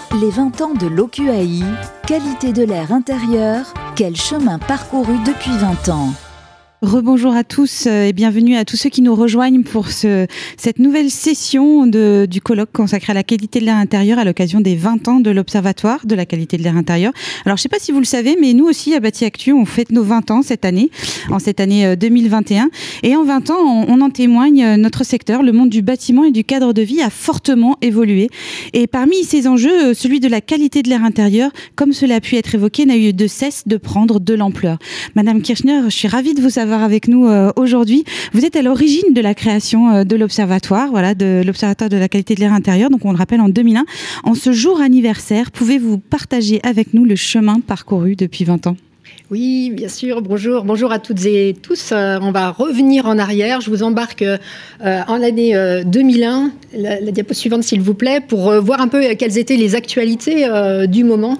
Les 20 ans de l'OQAI, qualité de l'air intérieur, quel chemin parcouru depuis 20 ans. Rebonjour à tous et bienvenue à tous ceux qui nous rejoignent pour cette nouvelle session du colloque consacré à la qualité de l'air intérieur à l'occasion des 20 ans de l'Observatoire de la qualité de l'air intérieur. Alors je ne sais pas si vous le savez, mais nous aussi à Bâti Actu, on fête nos 20 ans cette année 2021. Et en 20 ans, on en témoigne, notre secteur, le monde du bâtiment et du cadre de vie a fortement évolué. Et parmi ces enjeux, celui de la qualité de l'air intérieur, comme cela a pu être évoqué, n'a eu de cesse de prendre de l'ampleur. Madame Kirchner, je suis ravie de vous avoir avec nous aujourd'hui. Vous êtes à l'origine de la création de l'Observatoire, de l'Observatoire de la qualité de l'air intérieur, donc on le rappelle en 2001. En ce jour anniversaire, pouvez-vous partager avec nous le chemin parcouru depuis 20 ans ? Oui, bien sûr. Bonjour à toutes et tous. On va revenir en arrière. Je vous embarque en l'année 2001. La diapo suivante, s'il vous plaît, pour voir un peu quelles étaient les actualités du moment.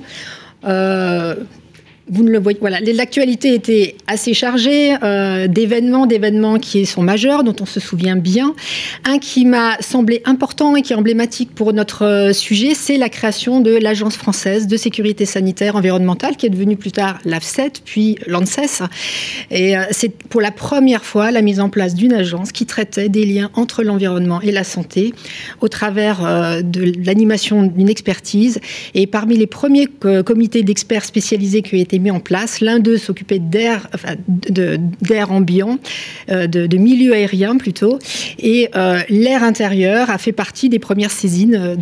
Vous ne le voyez, voilà, l'actualité était assez chargée d'événements qui sont majeurs, dont on se souvient bien. Un qui m'a semblé important et qui est emblématique pour notre sujet, c'est la création de l'Agence française de sécurité sanitaire environnementale, qui est devenue plus tard l'AFSET, puis l'ANSES. Et c'est pour la première fois la mise en place d'une agence qui traitait des liens entre l'environnement et la santé au travers de l'animation d'une expertise. Et parmi les premiers comités d'experts spécialisés qui ont été mis en place. L'un d'eux s'occupait d'air ambiant, de milieu aérien plutôt, et l'air intérieur a fait partie des premières saisines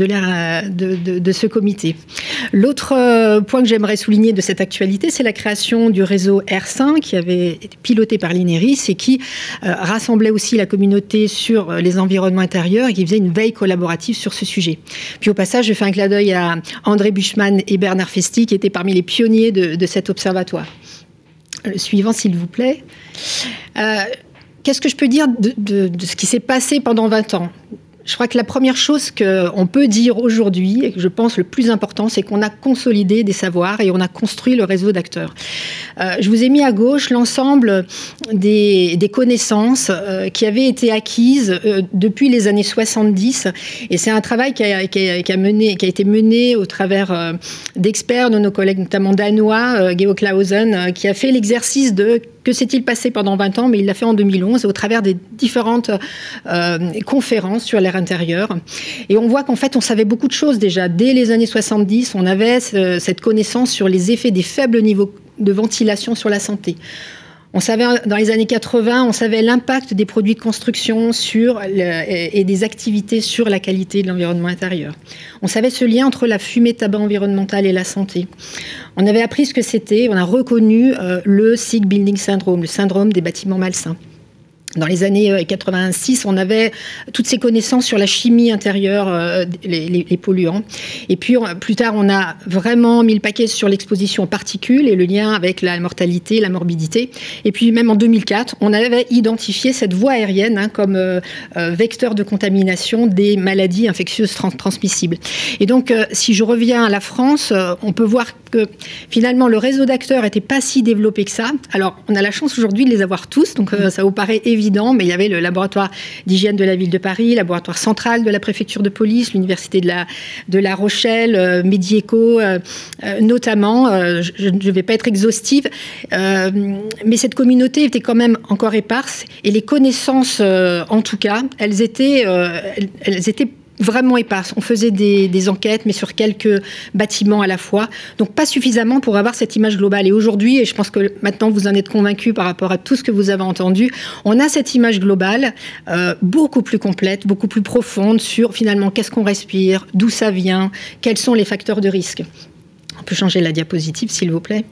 de ce comité. L'autre point que j'aimerais souligner de cette actualité, c'est la création du réseau R5 qui avait été piloté par l'INERIS et qui rassemblait aussi la communauté sur les environnements intérieurs et qui faisait une veille collaborative sur ce sujet. Puis au passage, je fais un clin d'œil à André Buchmann et Bernard Festi qui étaient parmi les pionniers de cet observatoire. Le suivant, s'il vous plaît. Qu'est-ce que je peux dire de ce qui s'est passé pendant 20 ans ? Je crois que la première chose qu'on peut dire aujourd'hui, et que je pense le plus important, c'est qu'on a consolidé des savoirs et on a construit le réseau d'acteurs. Je vous ai mis à gauche l'ensemble des connaissances qui avaient été acquises depuis les années 70. Et c'est un travail qui a été mené au travers d'experts, de nos collègues notamment danois, Georg Clausen, qui a fait l'exercice de que s'est-il passé pendant 20 ans, mais il l'a fait en 2011 au travers des différentes conférences sur l'air intérieur. Et on voit qu'en fait, on savait beaucoup de choses déjà. Dès les années 70, on avait cette connaissance sur les effets des faibles niveaux de ventilation sur la santé. On savait, dans les années 80, on savait l'impact des produits de construction et des activités sur la qualité de l'environnement intérieur. On savait ce lien entre la fumée de tabac environnementale et la santé. On avait appris ce que c'était, on a reconnu le Sick Building Syndrome, le syndrome des bâtiments malsains. Dans les années 86, on avait toutes ces connaissances sur la chimie intérieure, les polluants. Et puis, plus tard, on a vraiment mis le paquet sur l'exposition aux particules et le lien avec la mortalité, la morbidité. Et puis, même en 2004, on avait identifié cette voie aérienne comme vecteur de contamination des maladies infectieuses transmissibles. Et donc, si je reviens à la France, on peut voir que finalement, le réseau d'acteurs n'était pas si développé que ça. Alors, on a la chance aujourd'hui de les avoir tous, donc ça vous paraît évident, mais il y avait le laboratoire d'hygiène de la ville de Paris, le laboratoire central de la préfecture de police, l'université de La Rochelle, Medieco, notamment. Je ne vais pas être exhaustive, mais cette communauté était quand même encore éparse, et les connaissances, en tout cas, elles étaient vraiment éparses. On faisait des enquêtes, mais sur quelques bâtiments à la fois. Donc, pas suffisamment pour avoir cette image globale. Et aujourd'hui, et je pense que maintenant vous en êtes convaincus par rapport à tout ce que vous avez entendu, on a cette image globale beaucoup plus complète, beaucoup plus profonde sur finalement qu'est-ce qu'on respire, d'où ça vient, quels sont les facteurs de risque. On peut changer la diapositive, s'il vous plaît.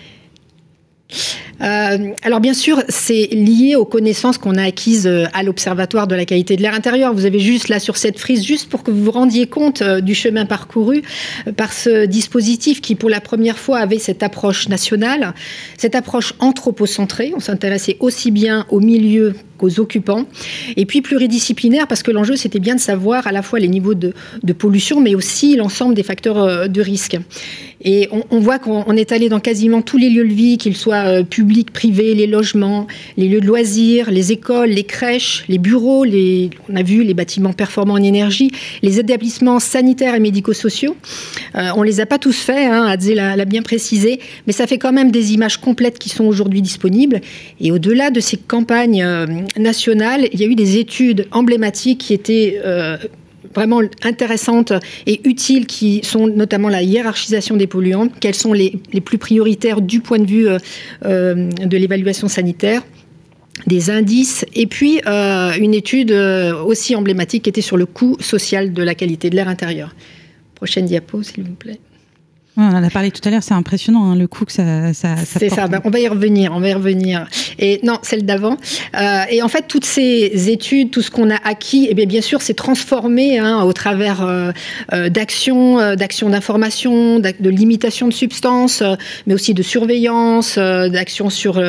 Alors bien sûr, c'est lié aux connaissances qu'on a acquises à l'Observatoire de la qualité de l'air intérieur. Vous avez juste là sur cette frise, juste pour que vous vous rendiez compte du chemin parcouru par ce dispositif qui pour la première fois avait cette approche nationale, cette approche anthropocentrée. On s'intéressait aussi bien au milieu qu'aux occupants, et puis pluridisciplinaire, parce que l'enjeu, c'était bien de savoir à la fois les niveaux de pollution, mais aussi l'ensemble des facteurs de risque. Et on voit qu'on est allé dans quasiment tous les lieux de vie, qu'ils soient publics, publics, privés, les logements, les lieux de loisirs, les écoles, les crèches, les bureaux, on a vu les bâtiments performants en énergie, les établissements sanitaires et médico-sociaux. On les a pas tous faits, Adzé l'a bien précisé, mais ça fait quand même des images complètes qui sont aujourd'hui disponibles. Et au-delà de ces campagnes nationales, il y a eu des études emblématiques qui étaient vraiment intéressantes et utiles, qui sont notamment la hiérarchisation des polluants, quels sont les plus prioritaires du point de vue de l'évaluation sanitaire, des indices, et puis une étude aussi emblématique qui était sur le coût social de la qualité de l'air intérieur. Prochaine diapo, s'il vous plaît. On en a parlé tout à l'heure, c'est impressionnant, le coût que ça c'est porte. ça, on va y revenir. Et non, celle d'avant. Et en fait, toutes ces études, tout ce qu'on a acquis, bien sûr, c'est transformé au travers d'actions d'information, de limitation de substances, mais aussi de surveillance, d'actions sur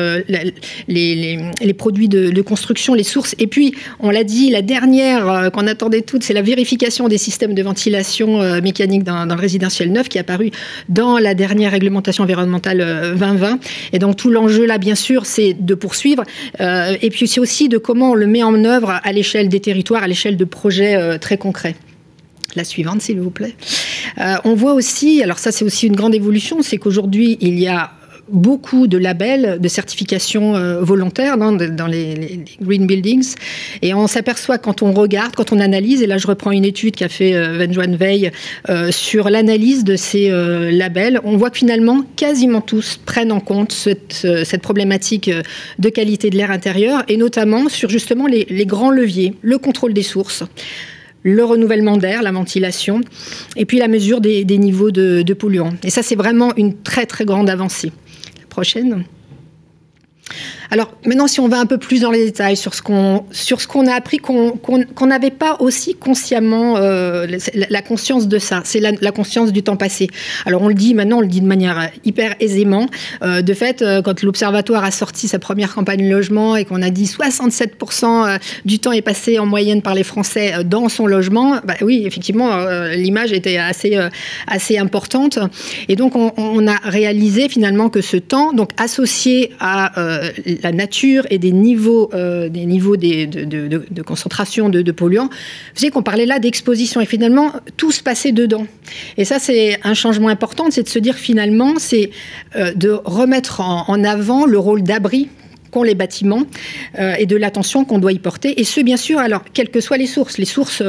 les produits de construction, les sources. Et puis, on l'a dit, la dernière qu'on attendait toutes, c'est la vérification des systèmes de ventilation mécanique dans le résidentiel neuf, qui est apparu dans la dernière réglementation environnementale 2020. Et donc tout l'enjeu là, bien sûr, c'est de poursuivre. Et puis c'est aussi de comment on le met en œuvre à l'échelle des territoires, à l'échelle de projets très concrets. La suivante, s'il vous plaît. On voit aussi, alors ça c'est aussi une grande évolution, c'est qu'aujourd'hui il y a beaucoup de labels, de certifications volontaires dans les green buildings. Et on s'aperçoit quand on regarde, quand on analyse, et là je reprends une étude qu'a fait Wen-Joan Wei sur l'analyse de ces labels, on voit que finalement quasiment tous prennent en compte cette problématique de qualité de l'air intérieur, et notamment sur justement les grands leviers, le contrôle des sources, le renouvellement d'air, la ventilation, et puis la mesure des niveaux de polluants. Et ça, c'est vraiment une très très grande avancée. Prochaine. Alors maintenant, si on va un peu plus dans les détails sur ce qu'on a appris, qu'on n'avait pas aussi consciemment la conscience de ça, c'est la conscience du temps passé. Alors on le dit de manière hyper aisément. De fait, quand l'Observatoire a sorti sa première campagne logement et qu'on a dit 67% du temps est passé en moyenne par les Français dans son logement, oui, effectivement, l'image était assez importante. Et donc on a réalisé finalement que ce temps, donc associé à la nature et des niveaux de concentration de polluants, faisait qu'on parlait là d'exposition, et finalement tout se passait dedans. Et ça, c'est un changement important, c'est de se dire finalement, c'est de remettre en avant le rôle d'abri qu'ont les bâtiments et de l'attention qu'on doit y porter. Et ce, bien sûr, alors, quelles que soient les sources. Les sources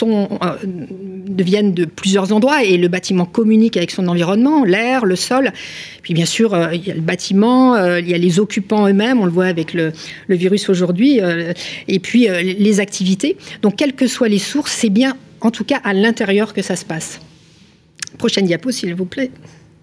viennent de plusieurs endroits et le bâtiment communique avec son environnement, l'air, le sol. Puis, bien sûr, il y a le bâtiment, il y a les occupants eux-mêmes, on le voit avec le virus aujourd'hui, et puis les activités. Donc, quelles que soient les sources, c'est bien, en tout cas, à l'intérieur que ça se passe. Prochaine diapo, s'il vous plaît.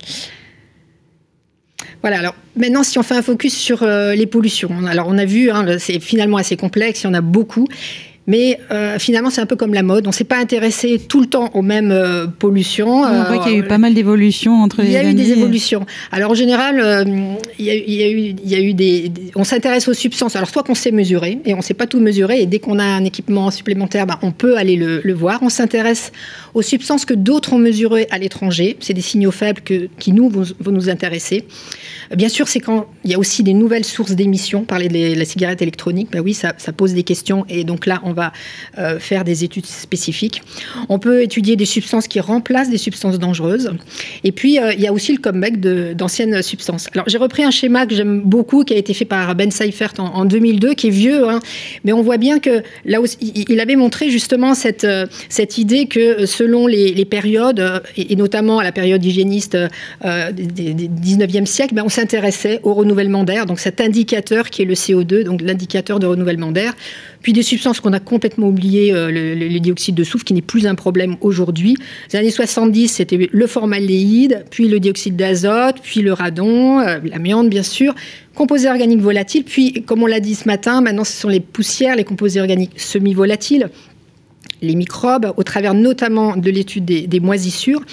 Voilà, alors maintenant, si on fait un focus sur les pollutions. Alors, on a vu, c'est finalement assez complexe, il y en a beaucoup. Mais finalement, c'est un peu comme la mode. On ne s'est pas intéressé tout le temps aux mêmes pollutions. On voit qu'il y a eu pas mal d'évolutions entre les années. Il y a eu des évolutions. Alors, en général, il y a eu on s'intéresse aux substances. Alors, soit qu'on sait mesurer, et on ne sait pas tout mesurer, et dès qu'on a un équipement supplémentaire, on peut aller le voir. On s'intéresse aux substances que d'autres ont mesurées à l'étranger. C'est des signaux faibles qui vont nous intéresser. Bien sûr, c'est quand il y a aussi des nouvelles sources d'émissions. Parler de la cigarette électronique, oui, ça pose des questions. Et donc là, on va faire des études spécifiques. On peut étudier des substances qui remplacent des substances dangereuses. Et puis, il y a aussi le comeback d'anciennes substances. Alors, j'ai repris un schéma que j'aime beaucoup, qui a été fait par Ben Seifert en 2002, qui est vieux, mais on voit bien que là aussi, il avait montré justement cette idée que selon les périodes, et notamment à la période hygiéniste du 19e siècle, on s'intéressait au renouvellement d'air, donc cet indicateur qui est le CO2, donc l'indicateur de renouvellement d'air. Puis des substances qu'on a complètement oubliées, le dioxyde de soufre, qui n'est plus un problème aujourd'hui. Les années 70, c'était le formaldéhyde, puis le dioxyde d'azote, puis le radon, l'amiante, bien sûr, composés organiques volatiles. Puis, comme on l'a dit ce matin, maintenant, ce sont les poussières, les composés organiques semi-volatiles, les microbes, au travers notamment de l'étude des moisissures.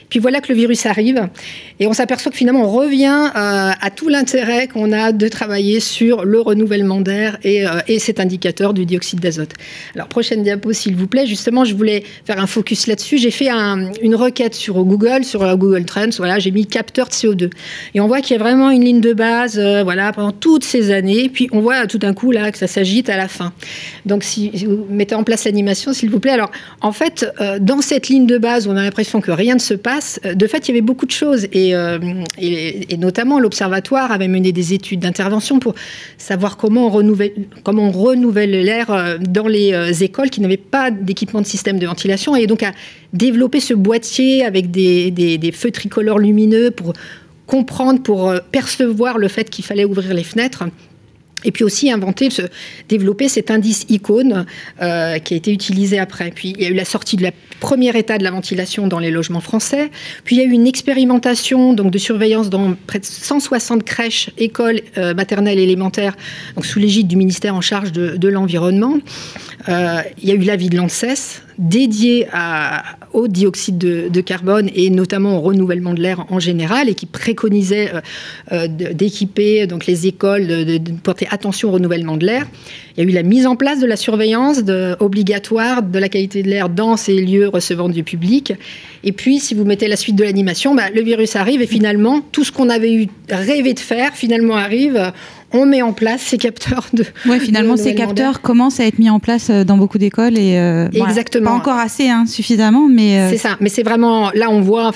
Puis voilà que le virus arrive et on s'aperçoit que finalement on revient à tout l'intérêt qu'on a de travailler sur le renouvellement d'air et cet indicateur du dioxyde d'azote. Alors prochaine diapo s'il vous plaît. Justement, je voulais faire un focus là-dessus. J'ai fait une requête sur Google Trends. Voilà, j'ai mis capteur de CO2 et on voit qu'il y a vraiment une ligne de base. Voilà, pendant toutes ces années. Puis on voit tout d'un coup là que ça s'agite à la fin. Donc si vous mettez en place l'animation s'il vous plaît. Alors en fait, dans cette ligne de base où on a l'impression que rien ne se passe, de fait il y avait beaucoup de choses et notamment l'Observatoire avait mené des études d'intervention pour savoir comment on renouvelle l'air dans les écoles qui n'avaient pas d'équipement de système de ventilation et donc à développer ce boîtier avec des feux tricolores lumineux pour comprendre, pour percevoir le fait qu'il fallait ouvrir les fenêtres. Et puis aussi développer cet indice icône qui a été utilisé après. Puis il y a eu la sortie de la première état de la ventilation dans les logements français. Puis il y a eu une expérimentation donc de surveillance dans près de 160 crèches, écoles maternelles et élémentaires, donc sous l'égide du ministère en charge de l'environnement. Il y a eu l'avis de l'ANSES dédié au dioxyde de carbone et notamment au renouvellement de l'air en général et qui préconisait d'équiper donc les écoles, de porter attention au renouvellement de l'air. Il y a eu la mise en place de la surveillance obligatoire de la qualité de l'air dans ces lieux recevant du public. Et puis, si vous mettez la suite de l'animation, le virus arrive et finalement, tout ce qu'on avait rêvé de faire, finalement arrive. On met en place ces capteurs finalement, ces capteurs commencent à être mis en place dans beaucoup d'écoles et exactement. Pas encore assez, suffisamment, mais c'est ça. Mais c'est vraiment là, on voit,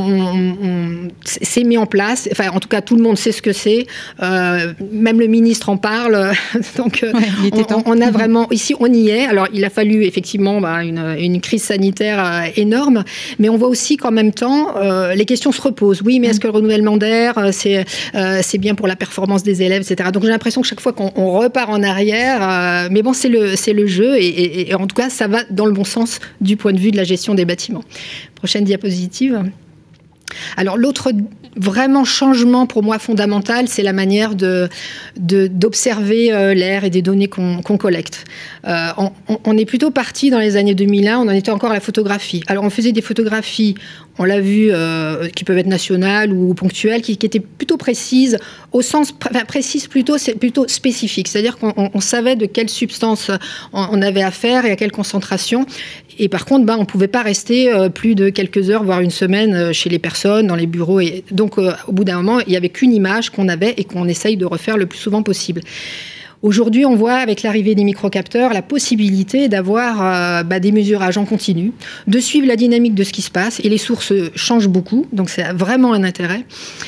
c'est mis en place. Enfin, en tout cas, tout le monde sait ce que c'est. Même le ministre en parle. Donc, on a vraiment ici, on y est. Alors, il a fallu effectivement une crise sanitaire énorme, mais on voit aussi qu'en même temps, les questions se reposent. Oui, mais est-ce que le renouvellement d'air, c'est bien pour la performance des élèves, etc. Donc j'ai l'impression que chaque fois qu'on repart en arrière, mais bon, c'est le jeu et en tout cas ça va dans le bon sens du point de vue de la gestion des bâtiments. Prochaine diapositive. Alors l'autre vraiment changement pour moi fondamental, c'est la manière d'observer l'air et des données qu'on collecte. On est plutôt parti dans les années 2001, on en était encore à la photographie. Alors on faisait des photographies, on l'a vu, qui peuvent être nationales ou ponctuelles, qui étaient plutôt précises, au sens précise plutôt, c'est plutôt spécifique. C'est-à-dire qu'on savait de quelle substance on avait affaire et à quelle concentration. Et par contre, on ne pouvait pas rester plus de quelques heures, voire une semaine chez les personnes, dans les bureaux. Et donc, au bout d'un moment, il n'y avait qu'une image qu'on avait et qu'on essaye de refaire le plus souvent possible. Aujourd'hui, on voit avec l'arrivée des microcapteurs la possibilité d'avoir des mesurages en continu, de suivre la dynamique de ce qui se passe, et les sources changent beaucoup, donc c'est vraiment un intérêt.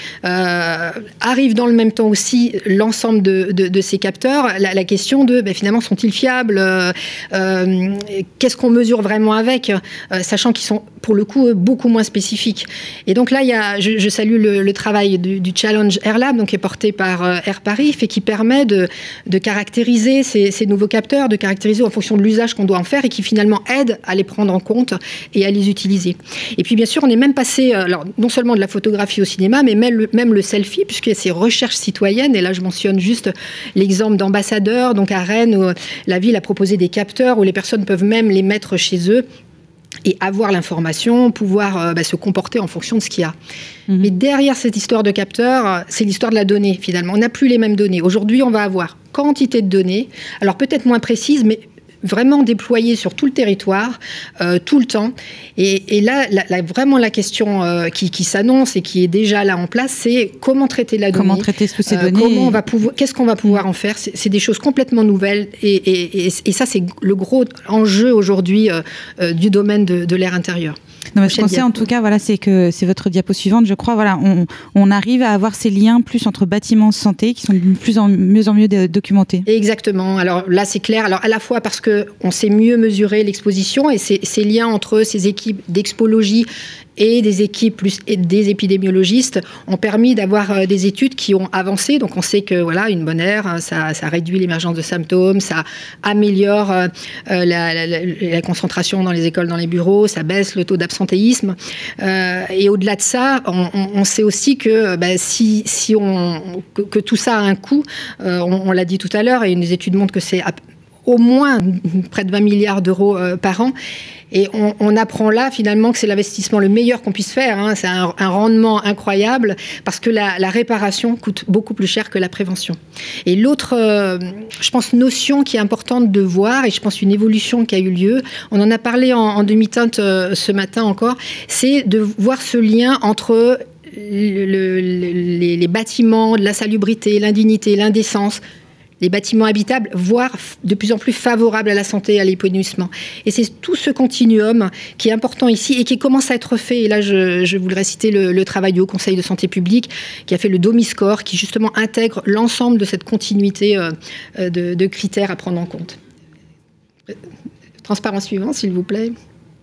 Arrive dans le même temps aussi l'ensemble de ces capteurs, la question de finalement sont-ils fiables, qu'est-ce qu'on mesure vraiment avec, sachant qu'ils sont pour le coup beaucoup moins spécifiques. Et donc là, je salue le travail du Challenge Air Lab, donc qui est porté par Air Paris, et qui permet de caractériser ces nouveaux capteurs, de caractériser en fonction de l'usage qu'on doit en faire et qui finalement aide à les prendre en compte et à les utiliser. Et puis bien sûr, on est même passé, alors non seulement de la photographie au cinéma, mais même le selfie, puisqu'il y a ces recherches citoyennes. Et là, je mentionne juste l'exemple d'Ambassadeur, donc à Rennes, où la ville a proposé des capteurs où les personnes peuvent même les mettre chez eux et avoir l'information, pouvoir se comporter en fonction de ce qu'il y a. Mmh. Mais derrière cette histoire de capteurs, c'est l'histoire de la donnée, finalement. On n'a plus les mêmes données. Aujourd'hui, on va avoir quantité de données, alors peut-être moins précises, mais vraiment déployées sur tout le territoire, tout le temps. Et là, vraiment la question qui s'annonce et qui est déjà là en place, c'est comment traiter la donnée. Comment traiter ces données. Qu'est-ce qu'on va pouvoir en faire. C'est des choses complètement nouvelles. Et ça, c'est le gros enjeu aujourd'hui du domaine de l'air intérieur. Non, mais ce qu'on sait en tout cas, c'est que c'est votre diapo suivante, je crois. On arrive à avoir ces liens plus entre bâtiments santé qui sont de mieux en mieux documentés. Exactement. Alors là, c'est clair. Alors à la fois parce que on sait mieux mesurer l'exposition et ces liens entre ces équipes d'expologie et des équipes des épidémiologistes ont permis d'avoir des études qui ont avancé. Donc on sait que une bonne air, ça réduit l'émergence de symptômes, ça améliore la concentration dans les écoles, dans les bureaux, ça baisse le taux d'absentéisme. Et au-delà de ça, on sait aussi que que tout ça a un coût. On l'a dit tout à l'heure, et une des études montrent que c'est au moins près de 20 milliards d'euros par an. Et on apprend là, finalement, que c'est l'investissement le meilleur qu'on puisse faire. Hein. C'est un rendement incroyable parce que la réparation coûte beaucoup plus cher que la prévention. Et l'autre, je pense, notion qui est importante de voir, et je pense une évolution qui a eu lieu, on en a parlé en demi-teinte ce matin encore, c'est de voir ce lien entre les bâtiments, l'insalubrité, l'indignité, l'indécence, les bâtiments habitables, voire de plus en plus favorables à la santé et à l'épanouissement. Et c'est tout ce continuum qui est important ici et qui commence à être fait. Et là, je voudrais citer le travail du Haut Conseil de santé publique qui a fait le DOMI-Score, qui justement intègre l'ensemble de cette continuité de critères à prendre en compte. Transparence suivante, s'il vous plaît.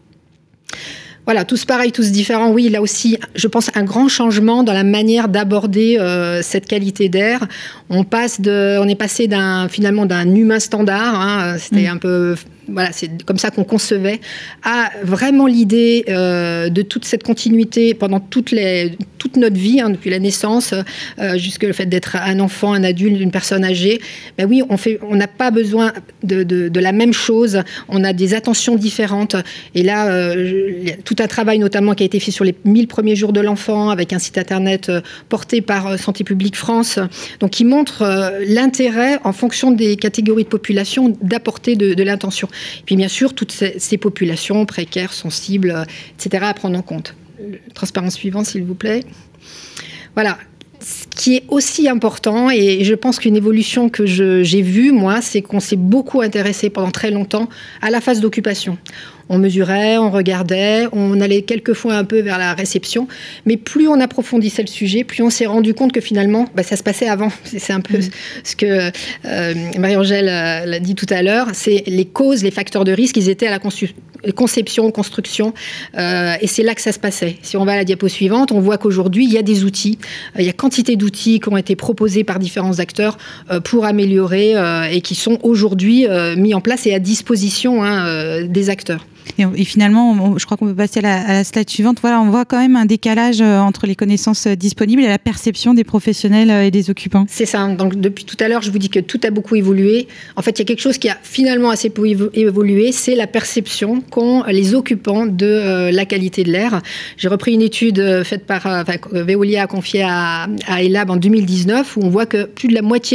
Voilà, tous pareils, tous différents. Oui, là aussi, je pense, un grand changement dans la manière d'aborder cette qualité d'air. On est passé finalement d'un humain standard, hein, c'était un peu... Voilà, c'est comme ça qu'on concevait, à vraiment l'idée de toute cette continuité pendant toute notre vie, hein, depuis la naissance jusqu'à le fait d'être un enfant, un adulte, une personne âgée. Ben oui, on n'a pas besoin de la même chose, on a des attentions différentes. Et là, tout un travail notamment qui a été fait sur les 1000 premiers jours de l'enfant, avec un site internet porté par Santé publique France, donc qui montre l'intérêt, en fonction des catégories de population, d'apporter de l'intention. Et puis bien sûr, toutes ces populations précaires, sensibles, etc. à prendre en compte. Transparence suivante, s'il vous plaît. Voilà. Ce qui est aussi important, et je pense qu'une évolution que j'ai vue, moi, c'est qu'on s'est beaucoup intéressé pendant très longtemps à la phase d'occupation. On mesurait, on regardait, on allait quelquefois un peu vers la réception, mais plus on approfondissait le sujet, plus on s'est rendu compte que finalement, ça se passait avant. C'est un peu ce que Marie-Angèle l'a dit tout à l'heure, c'est les causes, les facteurs de risque, ils étaient à la conception, construction, et c'est là que ça se passait. Si on va à la diapo suivante, on voit qu'aujourd'hui, il y a des outils, il y a quantité d'outils qui ont été proposés par différents acteurs pour améliorer et qui sont aujourd'hui mis en place et à disposition des acteurs. Et finalement, je crois qu'on peut passer à la slide suivante. Voilà, on voit quand même un décalage entre les connaissances disponibles et la perception des professionnels et des occupants. C'est ça. Donc, depuis tout à l'heure, je vous dis que tout a beaucoup évolué. En fait, il y a quelque chose qui a finalement assez peu évolué, c'est la perception qu'ont les occupants de la qualité de l'air. J'ai repris une étude faite par Veolia, confiée à ELAB en 2019, où on voit que plus de la moitié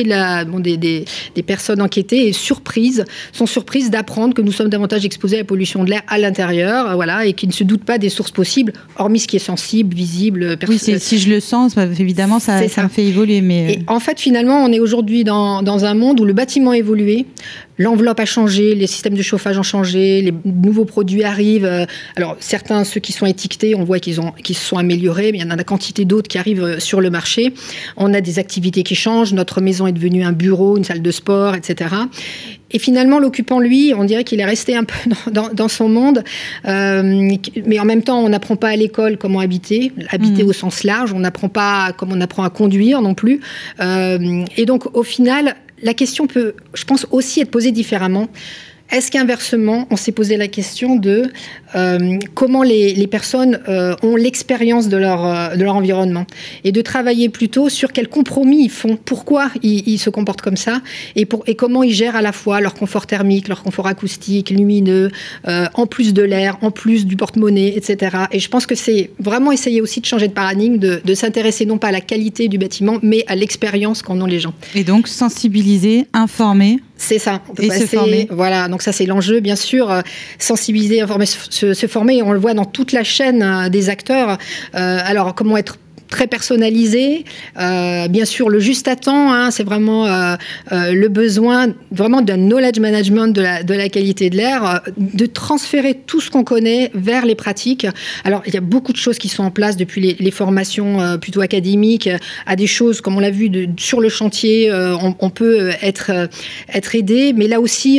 des personnes enquêtées sont surprises d'apprendre que nous sommes davantage exposés à la pollution de l'air à l'intérieur, voilà, et qui ne se doutent pas des sources possibles, hormis ce qui est sensible, visible. Oui, si je le sens, évidemment, ça me fait évoluer. Mais... Et en fait, finalement, on est aujourd'hui dans un monde où le bâtiment a évolué, l'enveloppe a changé, les systèmes de chauffage ont changé, les nouveaux produits arrivent. Alors, certains, ceux qui sont étiquetés, on voit qu'ils se sont améliorés, mais il y en a une quantité d'autres qui arrivent sur le marché. On a des activités qui changent, notre maison est devenue un bureau, une salle de sport, etc. Et finalement, l'occupant, lui, on dirait qu'il est resté un peu dans son monde. Mais en même temps, on n'apprend pas à l'école comment habiter au sens large. On n'apprend pas comme on apprend à conduire non plus. Et donc, au final, la question peut, je pense, aussi être posée différemment. Est-ce qu'inversement, on s'est posé la question de comment les personnes ont l'expérience de leur environnement, et de travailler plutôt sur quels compromis ils font, pourquoi ils se comportent comme ça, et comment ils gèrent à la fois leur confort thermique, leur confort acoustique, lumineux, en plus de l'air, en plus du porte-monnaie, etc. Et je pense que c'est vraiment essayer aussi de changer de paradigme, de s'intéresser non pas à la qualité du bâtiment, mais à l'expérience qu'en ont les gens. Et donc sensibiliser, informer. C'est ça. On peut et se former. Voilà, donc ça c'est l'enjeu, bien sûr. Sensibiliser, informer, se former. On le voit dans toute la chaîne des acteurs. Alors, comment être très personnalisé, bien sûr le juste à temps, c'est vraiment le besoin vraiment d'un knowledge management de la qualité de l'air, de transférer tout ce qu'on connaît vers les pratiques. Alors il y a beaucoup de choses qui sont en place depuis les formations plutôt académiques à des choses comme on l'a vu sur le chantier, on peut être aidé, mais là aussi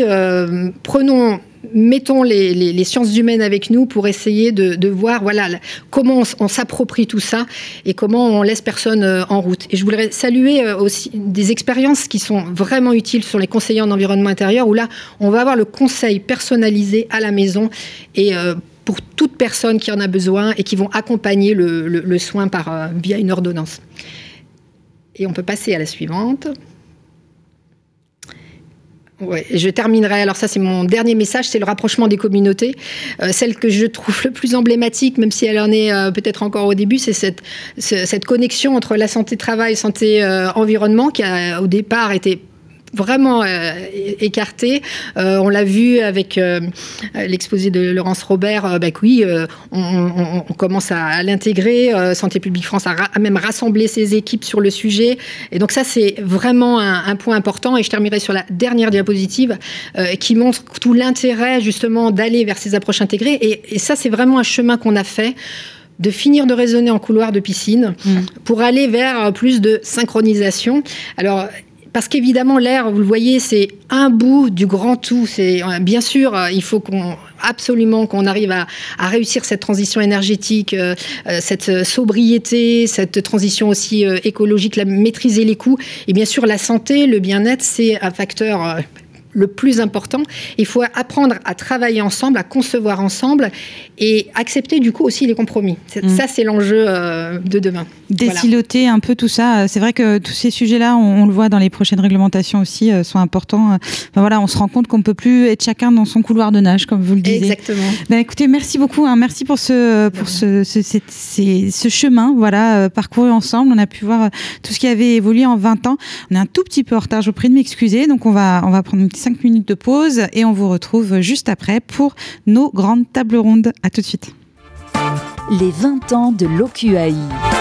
mettons les sciences humaines avec nous pour essayer de voir comment on s'approprie tout ça et comment on laisse personne en route. Et je voudrais saluer aussi des expériences qui sont vraiment utiles sur les conseillers en environnement intérieur, où là, on va avoir le conseil personnalisé à la maison et pour toute personne qui en a besoin et qui vont accompagner le soin via une ordonnance. Et on peut passer à la suivante. Ouais, je terminerai. Alors ça, c'est mon dernier message, c'est le rapprochement des communautés. Celle que je trouve le plus emblématique, même si elle en est peut-être encore au début, c'est cette connexion entre la santé travail, santé environnement, qui a au départ été vraiment écarté. On l'a vu avec l'exposé de Laurence Robert, on commence à l'intégrer. Santé publique France a même rassemblé ses équipes sur le sujet. Et donc ça, c'est vraiment un point important. Et je terminerai sur la dernière diapositive qui montre tout l'intérêt justement d'aller vers ces approches intégrées. Et ça, c'est vraiment un chemin qu'on a fait, de finir de raisonner en couloir de piscine pour aller vers plus de synchronisation. Alors, parce qu'évidemment, l'air, vous le voyez, c'est un bout du grand tout. C'est, bien sûr, il faut absolument qu'on arrive à réussir cette transition énergétique, cette sobriété, cette transition aussi écologique, maîtriser les coûts. Et bien sûr, la santé, le bien-être, c'est un facteur le plus important. Il faut apprendre à travailler ensemble, à concevoir ensemble et accepter du coup aussi les compromis. Ça, c'est l'enjeu de demain. Désiloter un peu tout ça. C'est vrai que tous ces sujets-là, on le voit dans les prochaines réglementations aussi, sont importants. On se rend compte qu'on ne peut plus être chacun dans son couloir de nage, comme vous le disiez. Exactement. Écoutez, merci beaucoup. Merci pour ce chemin parcouru ensemble. On a pu voir tout ce qui avait évolué en 20 ans. On est un tout petit peu en retard, je vous prie de m'excuser. Donc on va prendre une 5 minutes de pause et on vous retrouve juste après pour nos grandes tables rondes. À tout de suite. Les 20 ans de l'OQAI.